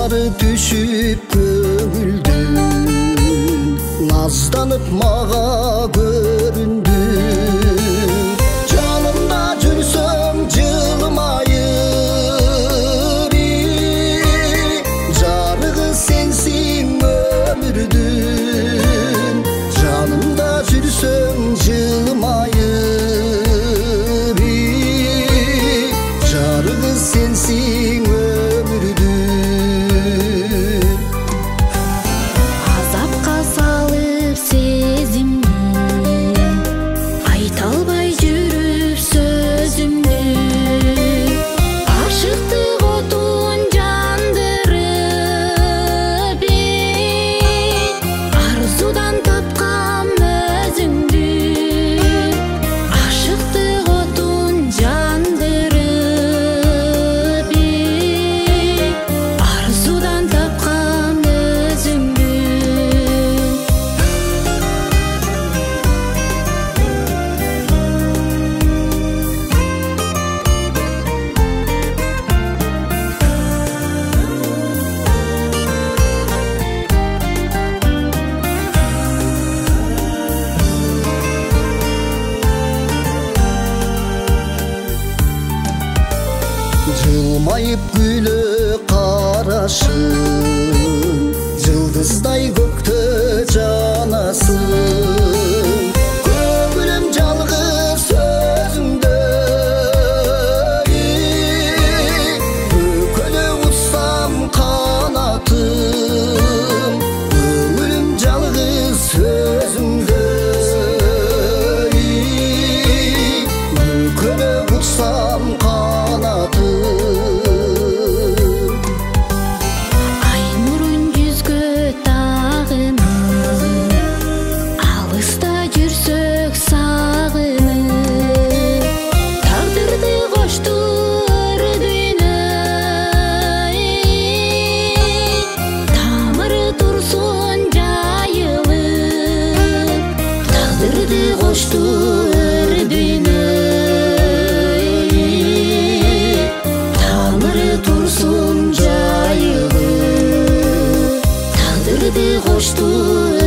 Жары түшүп көңүлдүн, назданып мага көрүндү. Жанымда жүрсөң жылмайыр, жарыгы сенсиң өмүрдүн. Жанымда жүрсөң жылмайыр, жарыгы сенсиң Жылмайып күлө карашың, жылдыздай көктө жанасың. Көңүлүм жалгыз өзүңдө, өкөлө утсам канатым. Көңүлүм жалгыз өзүңдө, өкөлө утсам канатым. Tursun jayılı, taqdırdı qoştu